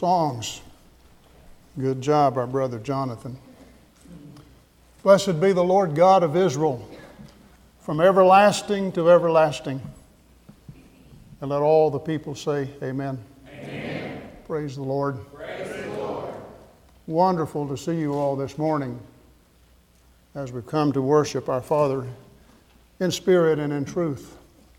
Songs. Good job, our brother Jonathan. Blessed be the Lord God of Israel, from everlasting to everlasting. And let all the people say, Amen. Amen. Praise the Lord. Praise the Lord. Wonderful to see you all this morning as we come to worship our Father in spirit and in truth.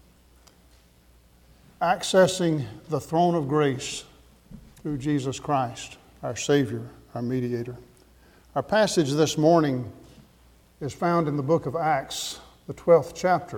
Accessing the throne of grace through Jesus Christ, our Savior, our mediator. Our passage this morning is found in the book of Acts, the 12th chapter.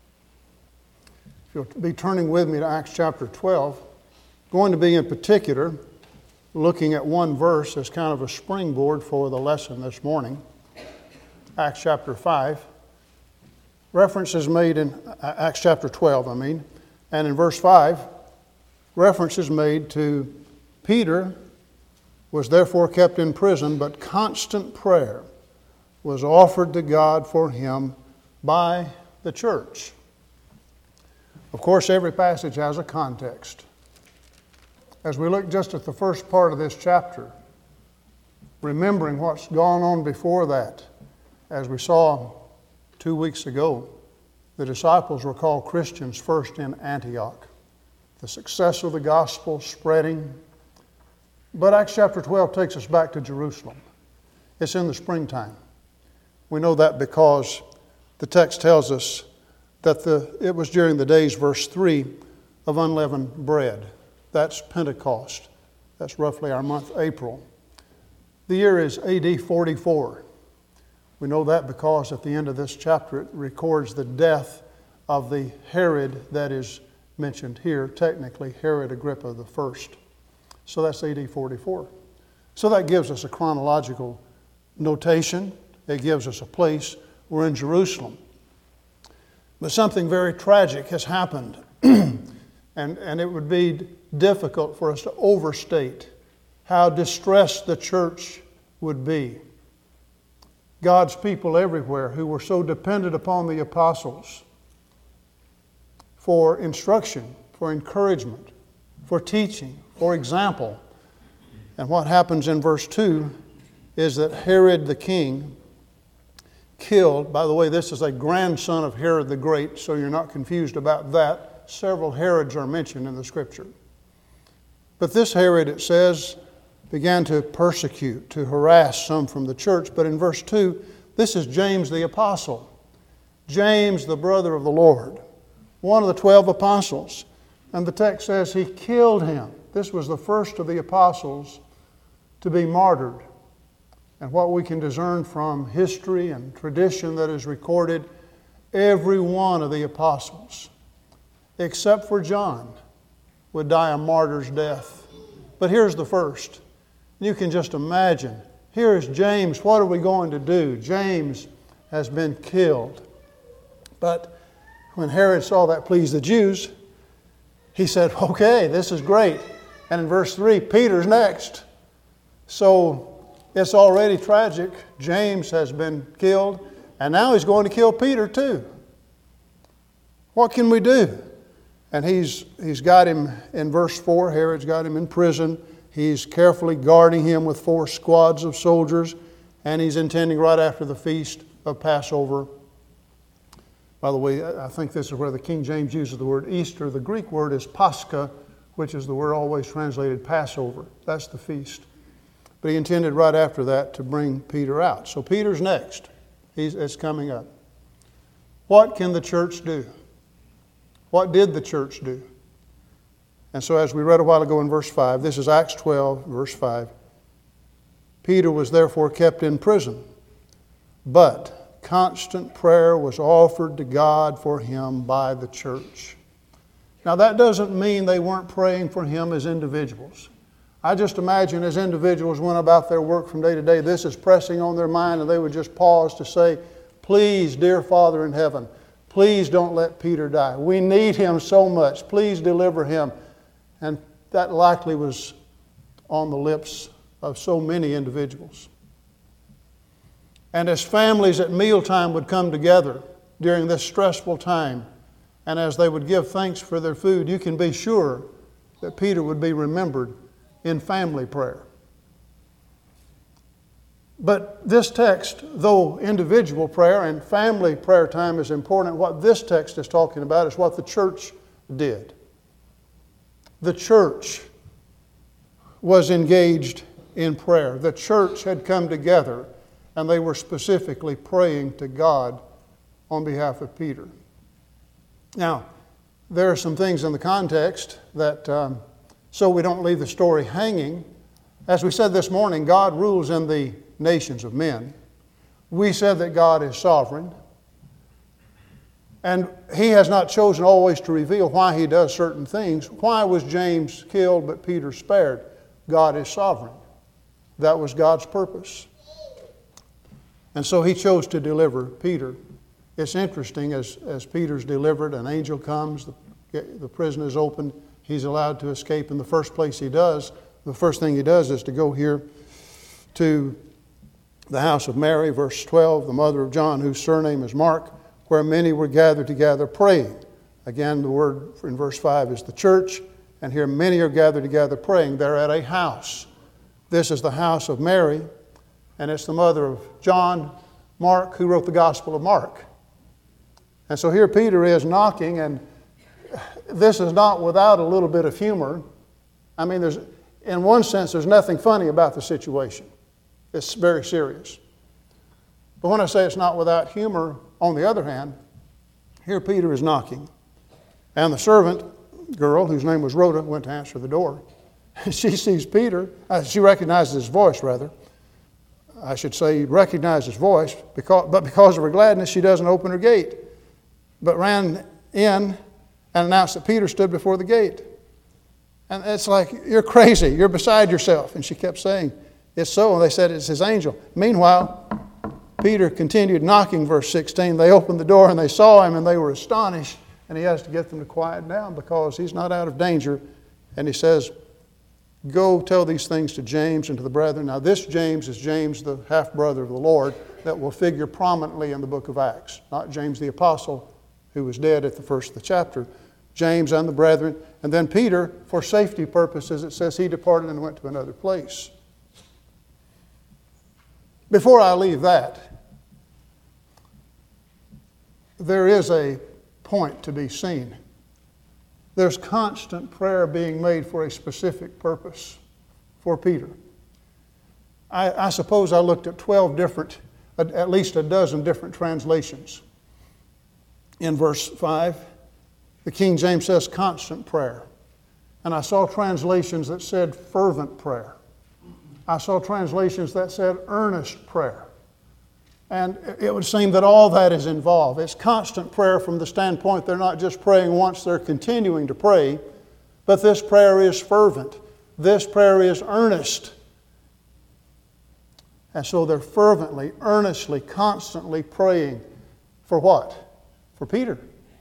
If you'll be turning with me to Acts chapter 12, going to be in particular looking at one verse as kind of a springboard for the lesson this morning. Acts chapter 5. Reference is made in Acts chapter 12, and in verse 5, reference is made to Peter was therefore kept in prison, but constant prayer was offered to God for him by the church. Of course, every passage has a context. As we look just at the first part of this chapter, remembering what's gone on before that, as we saw 2 weeks ago, the disciples were called Christians first in Antioch. The success of the gospel spreading. But Acts chapter 12 takes us back to Jerusalem. It's in the springtime. We know that because the text tells us that it was during the days, verse 3, of unleavened bread. That's Pentecost. That's roughly our month, April. The year is AD 44. We know that because at the end of this chapter it records the death of the Herod that is mentioned here, technically Herod Agrippa I. So that's AD 44. So that gives us a chronological notation. It gives us a place. We're in Jerusalem. But something very tragic has happened. and it would be difficult for us to overstate how distressed the church would be. God's people everywhere who were so dependent upon the apostles for instruction, for encouragement, for teaching, for example. And what happens in verse 2 is that Herod the king killed, by the way, this is a grandson of Herod the Great, so you're not confused about that. Several Herods are mentioned in the Scripture. But this Herod, it says, began to persecute, to harass some from the church. But in verse 2, this is James the apostle. James, the brother of the Lord, one of the 12 apostles. And the text says he killed him. This was the first of the apostles to be martyred. And what we can discern from history and tradition that is recorded, every one of the apostles, except for John, would die a martyr's death. But here's the first. You can just imagine. Here is James. What are we going to do? James has been killed. But when Herod saw that pleased the Jews, he said, okay, this is great. And in verse 3, Peter's next. So it's already tragic. James has been killed, and now he's going to kill Peter too. What can we do? And he's got him in verse 4. Herod's got him in prison. He's carefully guarding him with 4 squads of soldiers, and he's intending right after the feast of Passover. By the way, I think this is where the King James uses the word Easter. The Greek word is Pascha, which is the word always translated Passover. That's the feast. But he intended right after that to bring Peter out. So Peter's next. It's coming up. What can the church do? What did the church do? And so as we read a while ago in verse 5, this is Acts 12, verse 5. Peter was therefore kept in prison, but constant prayer was offered to God for him by the church. Now that doesn't mean they weren't praying for him as individuals. I just imagine as individuals went about their work from day to day, this is pressing on their mind, and they would just pause to say, please, dear Father in heaven, please don't let Peter die. We need him so much. Please deliver him. And that likely was on the lips of so many individuals. And as families at mealtime would come together during this stressful time, and as they would give thanks for their food, you can be sure that Peter would be remembered in family prayer. But this text, though individual prayer and family prayer time is important, what this text is talking about is what the church did. The church was engaged in prayer. The church had come together and they were specifically praying to God on behalf of Peter. Now, there are some things in the context that, so we don't leave the story hanging. As we said this morning, God rules in the nations of men. We said that God is sovereign. And He has not chosen always to reveal why He does certain things. Why was James killed but Peter spared? God is sovereign. That was God's purpose. And so He chose to deliver Peter. It's interesting, as Peter's delivered, an angel comes, the prison is opened, he's allowed to escape. In the first place he does, the first thing he does is to go here to the house of Mary, verse 12, the mother of John, whose surname is Mark, where many were gathered together praying. Again, the word in verse 5 is the church, and here many are gathered together praying. They're at a house. This is the house of Mary, and it's the mother of John, Mark, who wrote the Gospel of Mark. And so here Peter is knocking, and this is not without a little bit of humor. I mean, in one sense, there's nothing funny about the situation. It's very serious. But when I say it's not without humor, on the other hand, here Peter is knocking. And the servant girl, whose name was Rhoda, went to answer the door. She sees Peter. She recognizes his voice, rather. I should say recognized his voice, but because of her gladness, she doesn't open her gate, but ran in and announced that Peter stood before the gate. And it's like, you're crazy, you're beside yourself. And she kept saying, it's so. And they said, it's his angel. Meanwhile, Peter continued knocking, verse 16. They opened the door and they saw him and they were astonished. And he has to get them to quiet down because he's not out of danger. And he says, go tell these things to James and to the brethren. Now this James is James, the half-brother of the Lord, that will figure prominently in the book of Acts. Not James the apostle, who was dead at the first of the chapter. James and the brethren. And then Peter, for safety purposes, it says he departed and went to another place. Before I leave that, there is a point to be seen. There's constant prayer being made for a specific purpose for Peter. I suppose I looked at 12 different, at least a dozen different translations. In verse 5, the King James says constant prayer. And I saw translations that said fervent prayer. I saw translations that said earnest prayer. And it would seem that all that is involved. It's constant prayer from the standpoint they're not just praying once, they're continuing to pray. But this prayer is fervent. This prayer is earnest. And so they're fervently, earnestly, constantly praying for what? For Peter.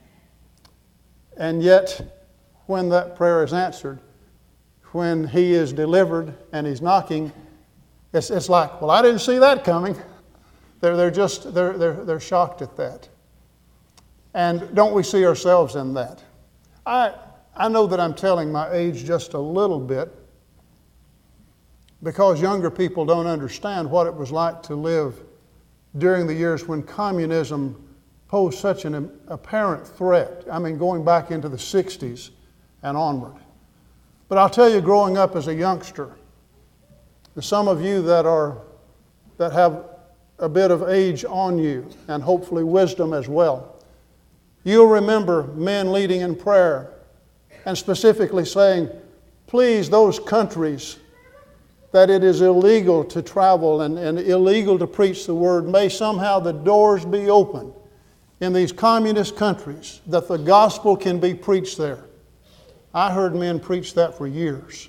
And yet, when that prayer is answered, when he is delivered and he's knocking, it's like, well, I didn't see that coming. They're shocked at that. And don't we see ourselves in that? I know that I'm telling my age just a little bit because younger people don't understand what it was like to live during the years when communism posed such an apparent threat. I mean, going back into the 60s and onward. But I'll tell you, growing up as a youngster, and some of you that have a bit of age on you, and hopefully wisdom as well, you'll remember men leading in prayer and specifically saying, please, those countries that it is illegal to travel and illegal to preach the word, may somehow the doors be open in these communist countries that the gospel can be preached there. I heard men preach that for years.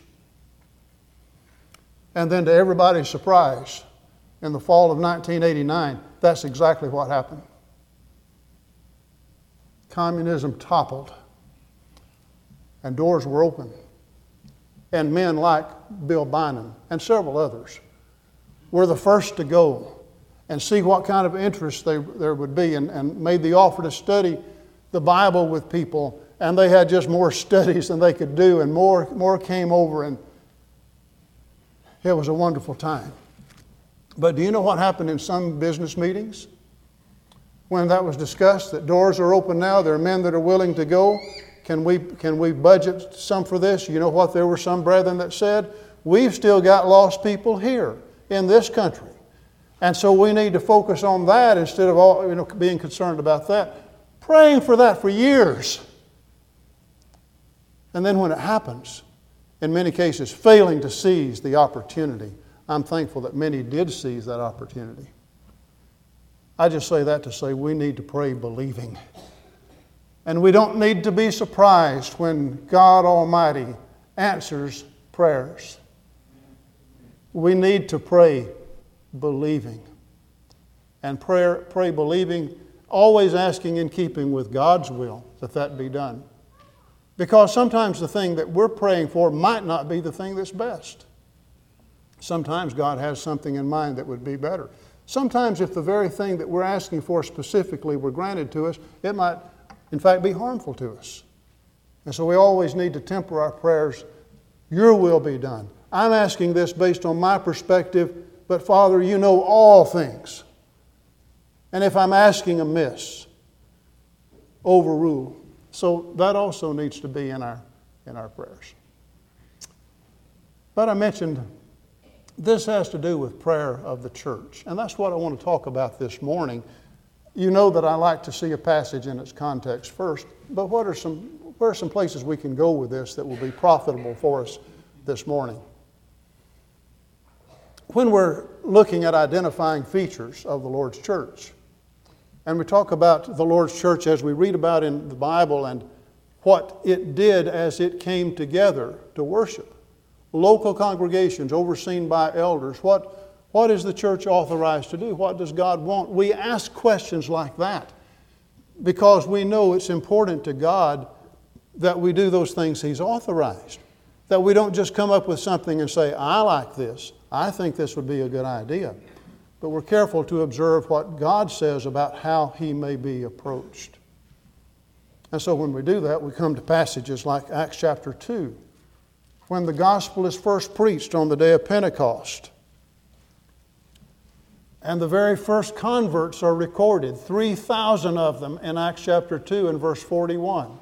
And then to everybody's surprise, in the fall of 1989, that's exactly what happened. Communism toppled, and doors were open. And men like Bill Bynum and several others were the first to go and see what kind of interest there would be, and made the offer to study the Bible with people. And they had just more studies than they could do, and more came over. And It was a wonderful time. But do you know what happened in some business meetings? When that was discussed, that doors are open now, there are men that are willing to go. Can we budget some for this? You know what? There were some brethren that said, we've still got lost people here in this country. And so we need to focus on that instead of being concerned about that. Praying for that for years. And then when it happens, in many cases, failing to seize the opportunity. I'm thankful that many did seize that opportunity. I just say that to say we need to pray believing. And we don't need to be surprised when God Almighty answers prayers. We need to pray believing. And pray believing, always asking in keeping with God's will that be done. Because sometimes the thing that we're praying for might not be the thing that's best. Sometimes God has something in mind that would be better. Sometimes if the very thing that we're asking for specifically were granted to us, it might in fact be harmful to us. And so we always need to temper our prayers. Your will be done. I'm asking this based on my perspective, but Father, you know all things. And if I'm asking amiss, overrule. So that also needs to be in our prayers. But I mentioned this has to do with prayer of the church. And that's what I want to talk about this morning. You know that I like to see a passage in its context first, but where are some places we can go with this that will be profitable for us this morning? When we're looking at identifying features of the Lord's church, and we talk about the Lord's church as we read about in the Bible and what it did as it came together to worship. Local congregations overseen by elders. What is the church authorized to do? What does God want? We ask questions like that because we know it's important to God that we do those things He's authorized. That we don't just come up with something and say, I like this. I think this would be a good idea. But we're careful to observe what God says about how He may be approached. And so when we do that, we come to passages like Acts chapter 2, when the gospel is first preached on the day of Pentecost. And the very first converts are recorded, 3,000 of them in Acts chapter 2 and verse 41.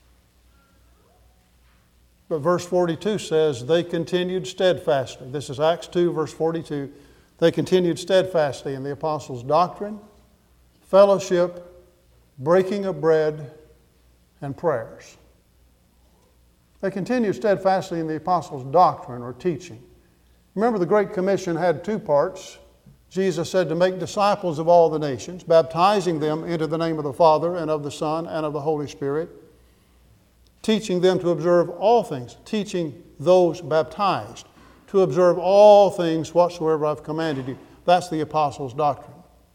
But verse 42 says, they continued steadfastly. This is Acts 2, verse 42. They continued steadfastly in the apostles' doctrine, fellowship, breaking of bread, and prayers. They continued steadfastly in the apostles' doctrine or teaching. Remember, the Great Commission had two parts. Jesus said to make disciples of all the nations, baptizing them into the name of the Father and of the Son and of the Holy Spirit, teaching them to observe all things, teaching those baptized to observe all things whatsoever I've commanded you. That's the apostles' doctrine.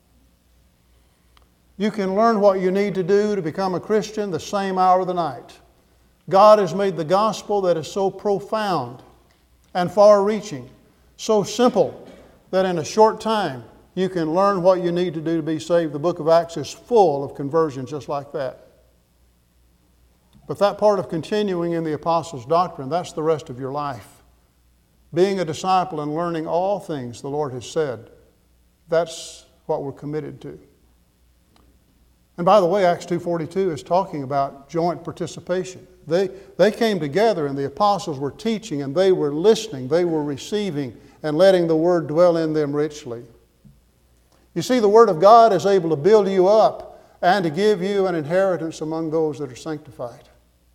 You can learn what you need to do to become a Christian the same hour of the night. God has made the gospel that is so profound and far-reaching, so simple that in a short time you can learn what you need to do to be saved. The book of Acts is full of conversions just like that. But that part of continuing in the apostles' doctrine, that's the rest of your life. Being a disciple and learning all things the Lord has said, that's what we're committed to. And by the way, Acts 2:42 is talking about joint participation. They came together and the apostles were teaching and they were listening, they were receiving and letting the Word dwell in them richly. You see, the Word of God is able to build you up and to give you an inheritance among those that are sanctified.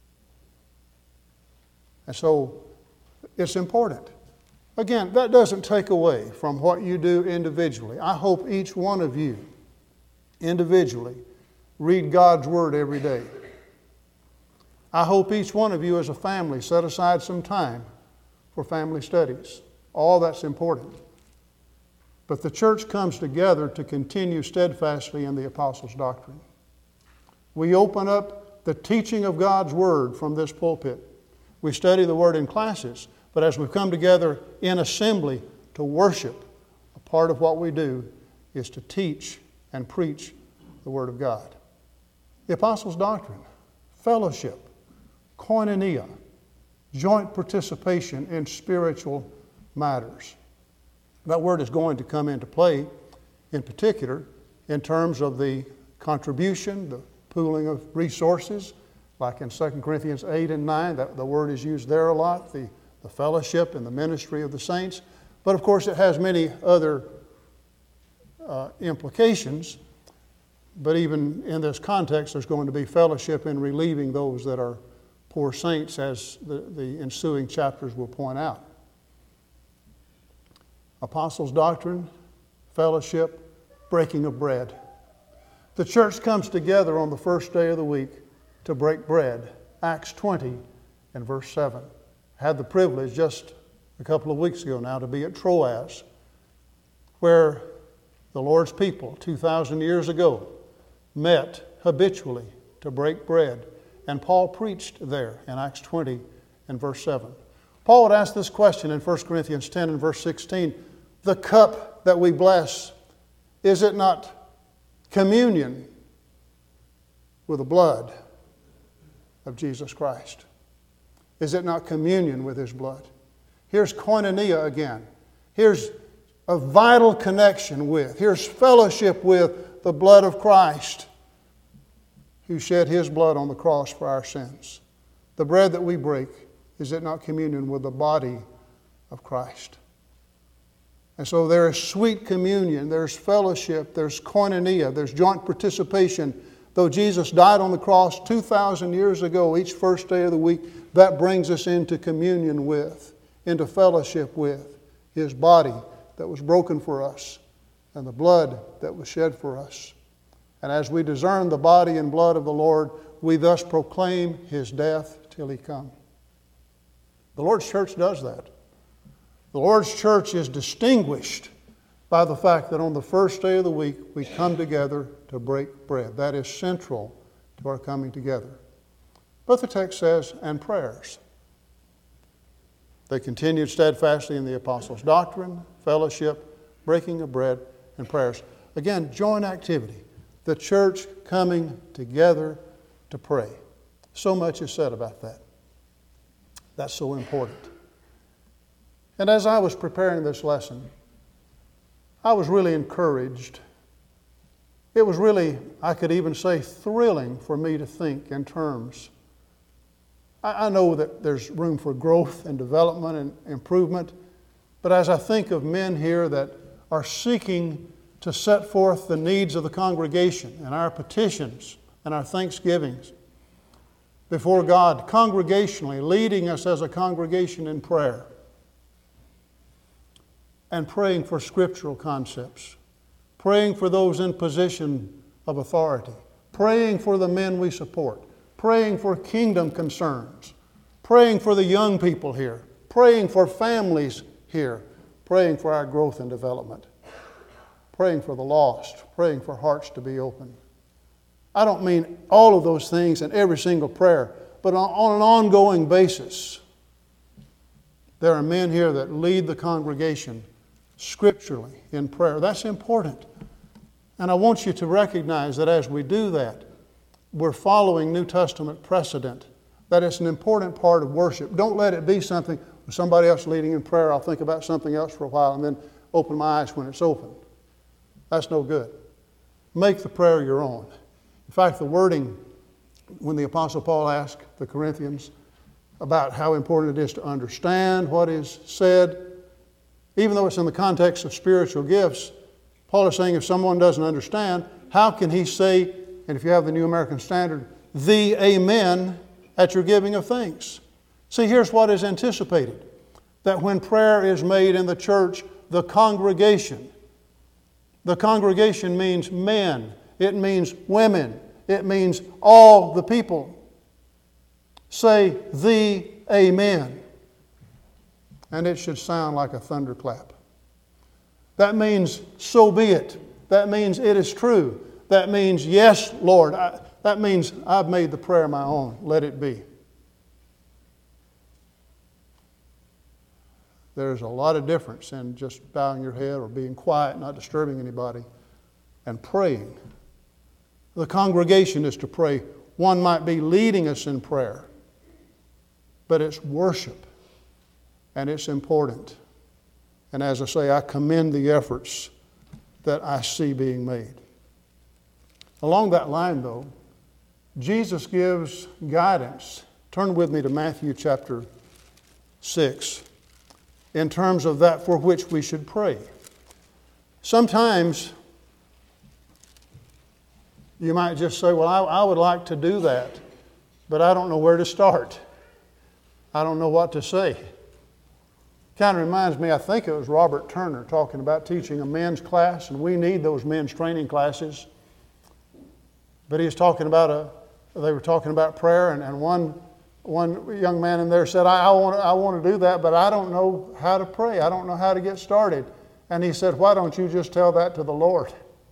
And so it's important. Again, that doesn't take away from what you do individually. I hope each one of you individually read God's Word every day. I hope each one of you as a family set aside some time for family studies. All that's important. But the church comes together to continue steadfastly in the apostles' doctrine. We open up the teaching of God's Word from this pulpit. We study the Word in classes, but as we come together in assembly to worship, a part of what we do is to teach and preach the Word of God. The apostles' doctrine, fellowship, koinonia, joint participation in spiritual matters. That word is going to come into play, in particular, in terms of the contribution, the pooling of resources, like in 2 Corinthians 8 and 9, the word is used there a lot, the fellowship and the ministry of the saints. But of course it has many other implications. But even in this context, there's going to be fellowship in relieving those that are poor saints, as the ensuing chapters will point out. Apostles' doctrine, fellowship, breaking of bread. The church comes together on the first day of the week to break bread. Acts 20 and verse 7. I had the privilege just a couple of weeks ago now to be at Troas, where the Lord's people 2,000 years ago met habitually to break bread. And Paul preached there in Acts 20 and verse 7. Paul would ask this question in 1 Corinthians 10 and verse 16. The cup that we bless, is it not communion with the blood of Jesus Christ? Is it not communion with His blood? Here's koinonia again. Here's a vital connection with, here's fellowship with the blood of Christ, who shed His blood on the cross for our sins. The bread that we break, is it not communion with the body of Christ? And so there is sweet communion, there's fellowship, there's koinonia, there's joint participation. Though Jesus died on the cross 2,000 years ago, each first day of the week, that brings us into communion with, into fellowship with His body that was broken for us and the blood that was shed for us. And as we discern the body and blood of the Lord, we thus proclaim His death till He come. The Lord's church does that. The Lord's church is distinguished by the fact that on the first day of the week we come together to break bread. That is central to our coming together. But the text says, and prayers. They continued steadfastly in the apostles' doctrine, fellowship, breaking of bread, and prayers. Again, joint activity. The church coming together to pray. So much is said about that. That's so important. And as I was preparing this lesson, I was really encouraged. It was really, I could even say, thrilling for me to think in terms. I know that there's room for growth and development and improvement, but as I think of men here that are seeking to set forth the needs of the congregation and our petitions and our thanksgivings before God, congregationally, leading us as a congregation in prayer, and praying for scriptural concepts, praying for those in position of authority, praying for the men we support, praying for kingdom concerns, praying for the young people here, praying for families here, praying for our growth and development, praying for the lost, praying for hearts to be open. I don't mean all of those things in every single prayer, but on an ongoing basis. There are men here that lead the congregation scripturally in prayer. That's important. And I want you to recognize that as we do that, we're following New Testament precedent, that it's an important part of worship. Don't let it be something, with somebody else leading in prayer, I'll think about something else for a while and then open my eyes when it's open. That's no good. Make the prayer your own. In fact, the wording, when the Apostle Paul asked the Corinthians about how important it is to understand what is said, even though it's in the context of spiritual gifts, Paul is saying if someone doesn't understand, how can he say, and if you have the New American Standard, the amen at your giving of thanks? See, here's what is anticipated. That when prayer is made in the church, the congregation means men, it means women, it means all the people. Say the amen. And it should sound like a thunderclap. That means so be it. That means it is true. That means yes, Lord. That means I've made the prayer my own. Let it be. There's a lot of difference in just bowing your head or being quiet, not disturbing anybody, and praying. The congregation is to pray. One might be leading us in prayer, but it's worship, and it's important. And as I say, I commend the efforts that I see being made. Along that line, though, Jesus gives guidance. Turn with me to Matthew chapter 6 in terms of that for which we should pray. Sometimes you might just say, well, I would like to do that, but I don't know where to start. I don't know what to say. Kind of reminds me, I think it was Robert Turner talking about teaching a men's class, and we need those men's training classes. But he was talking about they were talking about prayer, and one young man in there said, I want to do that, but I don't know how to pray. I don't know how to get started. And he said, why don't you just tell that to the Lord?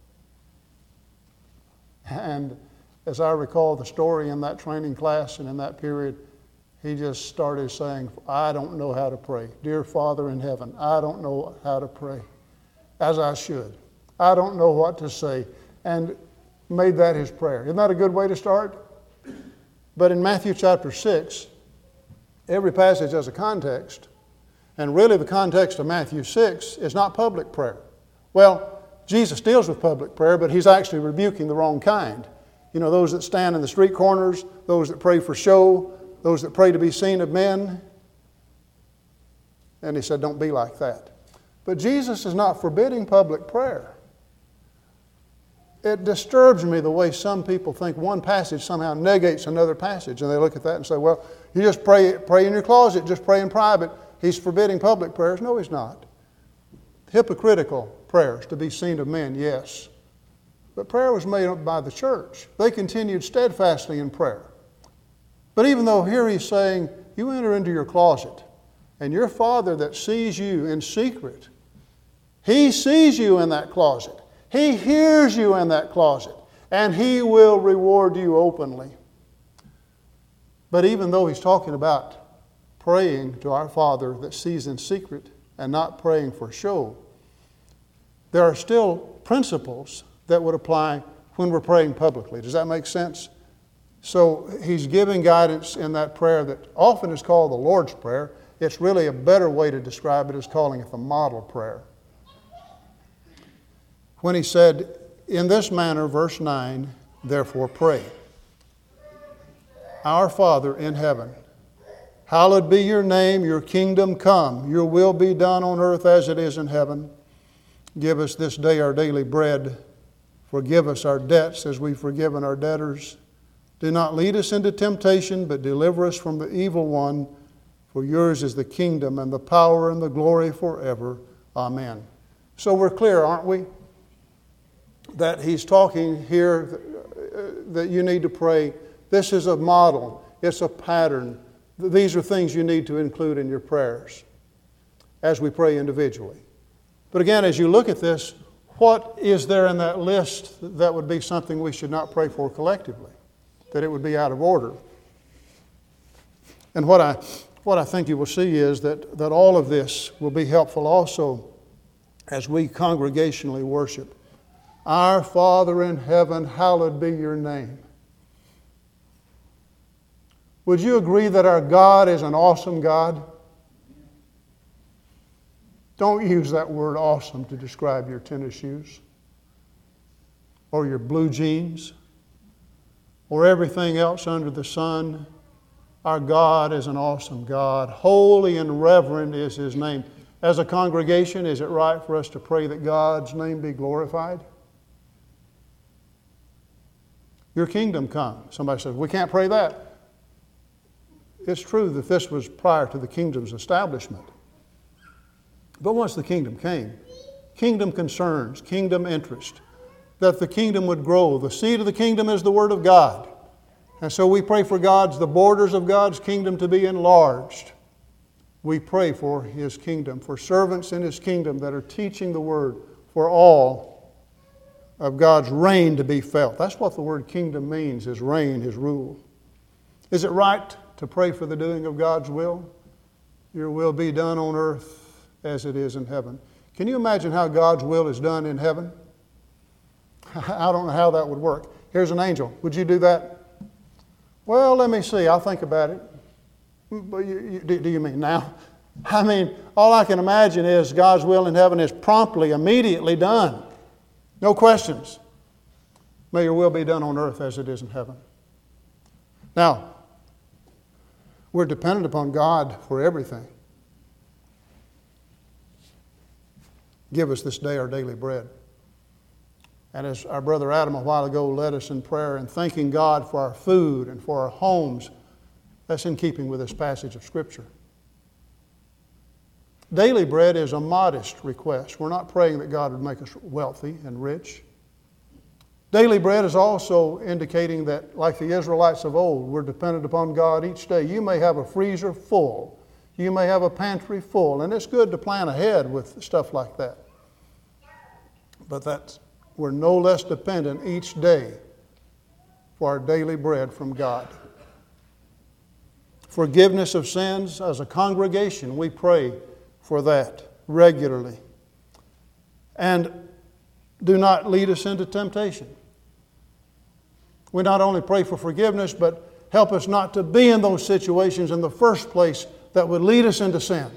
And as I recall the story in that training class and in that period, he just started saying, I don't know how to pray. Dear Father in heaven, I don't know how to pray as I should. I don't know what to say. And made that his prayer. Isn't that a good way to start? But in Matthew chapter 6, every passage has a context. And really the context of Matthew 6 is not public prayer. Well, Jesus deals with public prayer, but he's actually rebuking the wrong kind. You know, those that stand in the street corners, those that pray for show, those that pray to be seen of men. And he said, don't be like that. But Jesus is not forbidding public prayer. It disturbs me the way some people think one passage somehow negates another passage. And they look at that and say, well, you just pray in your closet, just pray in private. He's forbidding public prayers. No, he's not. Hypocritical prayers to be seen of men, yes. But prayer was made up by the church. They continued steadfastly in prayer. But even though here he's saying, you enter into your closet, and your Father that sees you in secret, he sees you in that closet. He hears you in that closet, and he will reward you openly. But even though he's talking about praying to our Father that sees in secret and not praying for show, there are still principles that would apply when we're praying publicly. Does that make sense? So he's giving guidance in that prayer that often is called the Lord's Prayer. It's really a better way to describe it as calling it the model prayer. When he said, in this manner, verse 9, therefore pray. Our Father in heaven, hallowed be your name, your kingdom come, your will be done on earth as it is in heaven. Give us this day our daily bread. Forgive us our debts as we've forgiven our debtors. Do not lead us into temptation, but deliver us from the evil one. For yours is the kingdom and the power and the glory forever. Amen. So we're clear, aren't we? That he's talking here that you need to pray. This is a model. It's a pattern. These are things you need to include in your prayers as we pray individually. But again, as you look at this, what is there in that list that would be something we should not pray for collectively? That it would be out of order? And what I think you will see is that all of this will be helpful also as we congregationally worship. Our Father in heaven, hallowed be your name. Would you agree that our God is an awesome God? Don't use that word awesome to describe your tennis shoes or your blue jeans or everything else under the sun. Our God is an awesome God. Holy and reverend is his name. As a congregation, is it right for us to pray that God's name be glorified? Your kingdom come. Somebody says, we can't pray that. It's true that this was prior to the kingdom's establishment. But once the kingdom came, kingdom concerns, kingdom interest, that the kingdom would grow. The seed of the kingdom is the Word of God. And so we pray for the borders of God's kingdom to be enlarged. We pray for his kingdom, for servants in his kingdom that are teaching the Word, for all of God's reign to be felt. That's what the word kingdom means, his reign, his rule. Is it right to pray for the doing of God's will? Your will be done on earth as it is in heaven. Can you imagine how God's will is done in heaven? I don't know how that would work. Here's an angel. Would you do that? Well, let me see. I'll think about it. Do you mean now? I mean, all I can imagine is God's will in heaven is promptly, immediately done. No questions. May your will be done on earth as it is in heaven. Now, we're dependent upon God for everything. Give us this day our daily bread. And as our brother Adam a while ago led us in prayer and thanking God for our food and for our homes, that's in keeping with this passage of Scripture. Daily bread is a modest request. We're not praying that God would make us wealthy and rich. Daily bread is also indicating that, like the Israelites of old, we're dependent upon God each day. You may have a freezer full. You may have a pantry full. And it's good to plan ahead with stuff like that. But we're no less dependent each day for our daily bread from God. Forgiveness of sins, as a congregation, we pray for that regularly. And do not lead us into temptation. We not only pray for forgiveness, but help us not to be in those situations in the first place that would lead us into sin.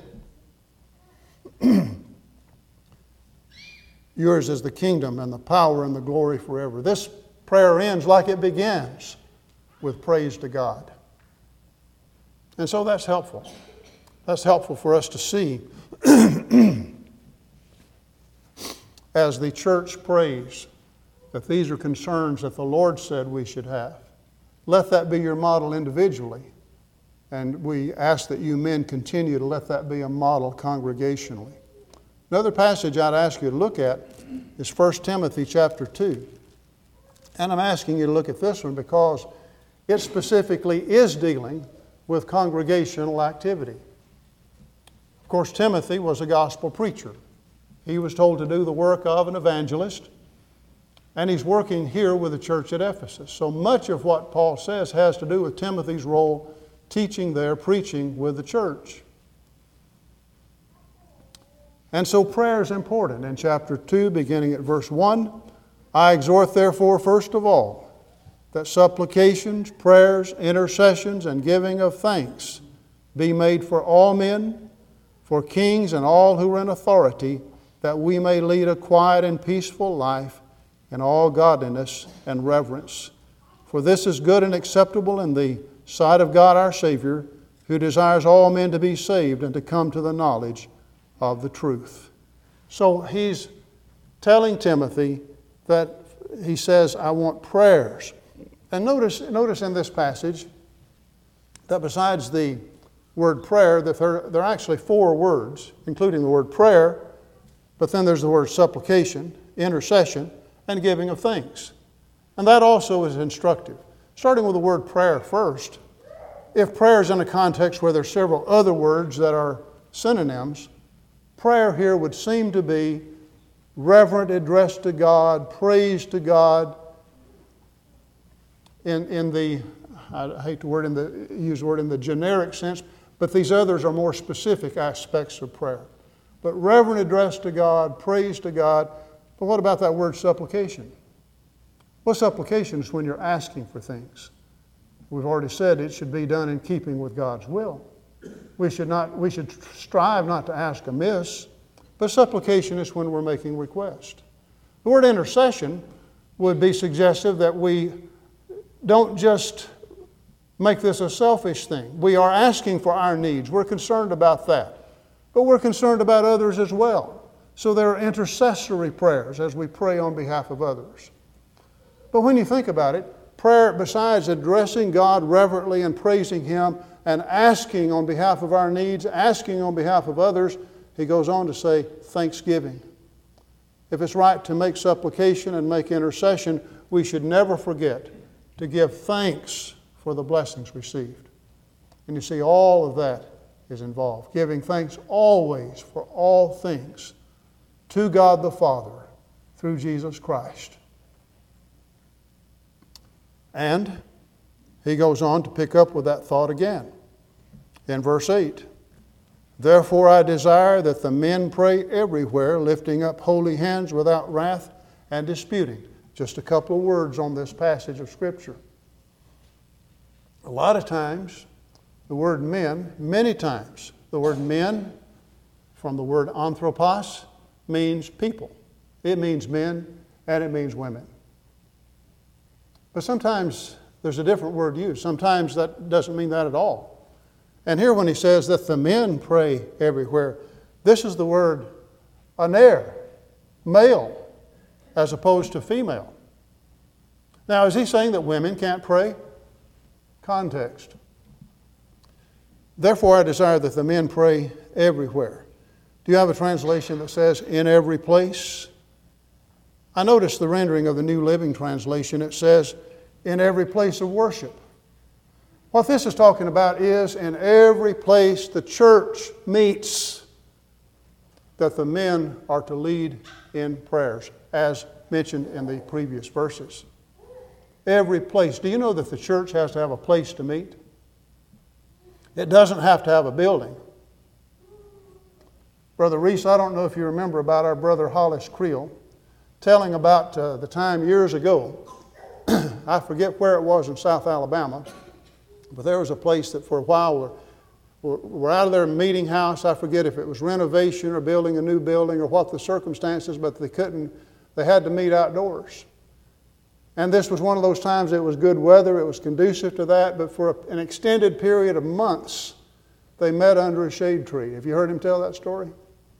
Yours is the kingdom and the power and the glory forever. This prayer ends like it begins, with praise to God. And so that's helpful. That's helpful for us to see as the church prays that these are concerns that the Lord said we should have. Let that be your model individually. And we ask that you men continue to let that be a model congregationally. Another passage I'd ask you to look at is 1 Timothy chapter 2. And I'm asking you to look at this one because it specifically is dealing with congregational activity. Of course, Timothy was a gospel preacher. He was told to do the work of an evangelist, and he's working here with the church at Ephesus. So much of what Paul says has to do with Timothy's role teaching there, preaching with the church. And so prayer is important. In chapter 2, beginning at verse 1, I exhort therefore, first of all, that supplications, prayers, intercessions, and giving of thanks be made for all men, for kings and all who are in authority, that we may lead a quiet and peaceful life in all godliness and reverence. For this is good and acceptable in the sight of God our Savior, who desires all men to be saved and to come to the knowledge of the truth. So he's telling Timothy that he says, I want prayers. And notice in this passage that besides the word prayer, that there are actually 4 words, including the word prayer, but then there's the word supplication, intercession, and giving of thanks. And that also is instructive. Starting with the word prayer first, if prayer is in a context where there's several other words that are synonyms, prayer here would seem to be reverent address to God, praise to God. In the, I hate to use the word in the generic sense, but these others are more specific aspects of prayer. But reverent address to God, praise to God. But what about that word supplication? Well, supplication is when you're asking for things. We've already said it should be done in keeping with God's will. We should strive not to ask amiss, but supplication is when we're making request. The word intercession would be suggestive that we don't just make this a selfish thing. We are asking for our needs. We're concerned about that. But we're concerned about others as well. So there are intercessory prayers as we pray on behalf of others. But when you think about it, prayer, besides addressing God reverently and praising Him and asking on behalf of our needs, asking on behalf of others, he goes on to say thanksgiving. If it's right to make supplication and make intercession, we should never forget to give thanks for the blessings received. And you see, all of that is involved. Giving thanks always for all things to God the Father through Jesus Christ. And he goes on to pick up with that thought again in verse 8. Therefore I desire that the men pray everywhere, lifting up holy hands without wrath and disputing. Just a couple of words on this passage of Scripture. A lot of times, the word men, many times, the word men, from the word anthropos, means people. It means men and it means women. But sometimes there's a different word used. Sometimes that doesn't mean that at all. And here when he says that the men pray everywhere, this is the word aner, male, as opposed to female. Now, is he saying that women can't pray? Context. Therefore, I desire that the men pray everywhere. Do you have a translation that says, in every place? I noticed the rendering of the New Living Translation. It says, in every place of worship. What this is talking about is in every place the church meets, that the men are to lead in prayers, as mentioned in the previous verses. Every place. Do you know that the church has to have a place to meet? It doesn't have to have a building. Brother Reese, I don't know if you remember about our brother Hollis Creel telling about the time years ago. I forget where it was in South Alabama, but there was a place that for a while we're out of their meeting house. I forget if it was renovation or building a new building or what the circumstances, but they had to meet outdoors. And this was one of those times it was good weather, it was conducive to that, but for an extended period of months, they met under a shade tree. Have you heard him tell that story?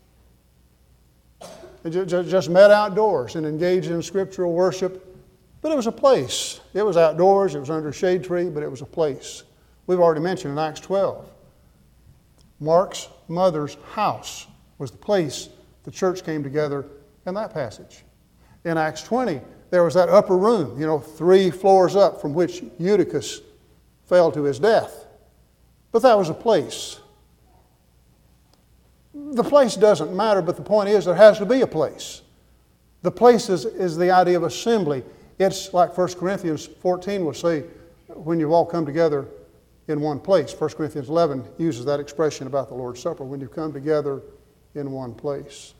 They just met outdoors and engaged in scriptural worship. But it was a place. It was outdoors, it was under a shade tree, but it was a place. We've already mentioned in Acts 12. Mark's mother's house was the place the church came together in that passage. In Acts 20, there was that upper room, 3 floors up, from which Eutychus fell to his death. But that was a place. The place doesn't matter, but the point is there has to be a place. The place is the idea of assembly. It's like 1 Corinthians 14 will say, when you all come together in one place. 1 Corinthians 11 uses that expression about the Lord's Supper, when you come together in one place.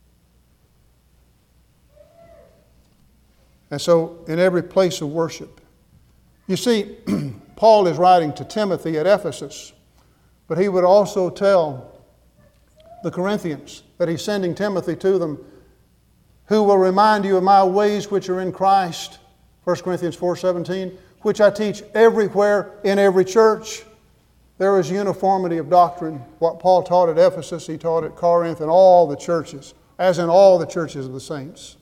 And so, in every place of worship. You see, Paul is writing to Timothy at Ephesus, but he would also tell the Corinthians that he's sending Timothy to them, who will remind you of my ways which are in Christ, 1 Corinthians 4:17, which I teach everywhere in every church. There is uniformity of doctrine. What Paul taught at Ephesus, he taught at Corinth and all the churches, as in all the churches of the saints.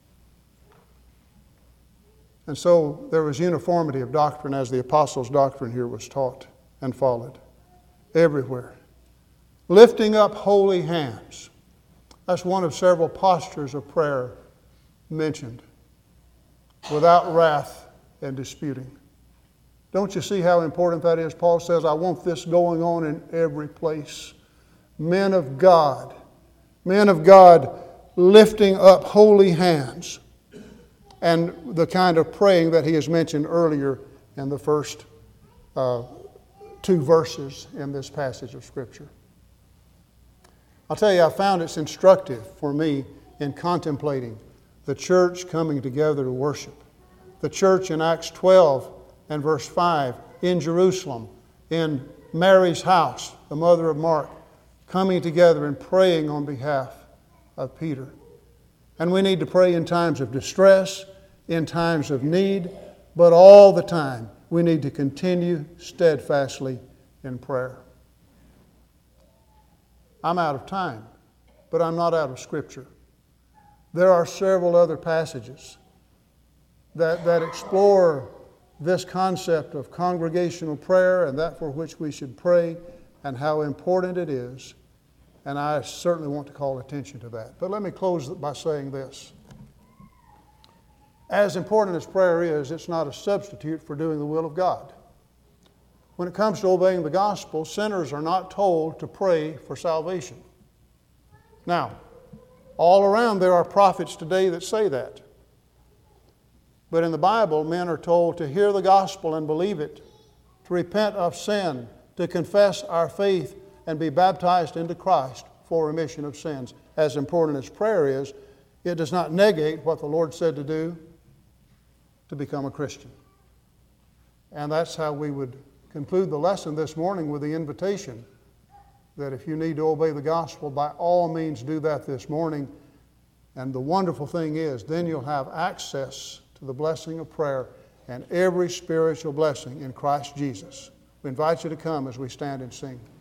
And so there was uniformity of doctrine as the apostles' doctrine here was taught and followed everywhere. Lifting up holy hands. That's one of several postures of prayer mentioned. Without wrath and disputing. Don't you see how important that is? Paul says, I want this going on in every place. Men of God lifting up holy hands. And the kind of praying that he has mentioned earlier in the first 2 verses in this passage of Scripture. I'll tell you, I found it's instructive for me in contemplating the church coming together to worship. The church in Acts 12 and verse 5 in Jerusalem, in Mary's house, the mother of Mark, coming together and praying on behalf of Peter. And we need to pray in times of distress, in times of need, but all the time we need to continue steadfastly in prayer. I'm out of time, but I'm not out of Scripture. There are several other passages that explore this concept of congregational prayer and that for which we should pray and how important it is. And I certainly want to call attention to that. But let me close by saying this. As important as prayer is, it's not a substitute for doing the will of God. When it comes to obeying the gospel, sinners are not told to pray for salvation. Now, all around there are prophets today that say that. But in the Bible, men are told to hear the gospel and believe it, to repent of sin, to confess our faith, and be baptized into Christ for remission of sins. As important as prayer is, it does not negate what the Lord said to do, to become a Christian. And that's how we would conclude the lesson this morning with the invitation that if you need to obey the gospel, by all means do that this morning. And the wonderful thing is, then you'll have access to the blessing of prayer and every spiritual blessing in Christ Jesus. We invite you to come as we stand and sing.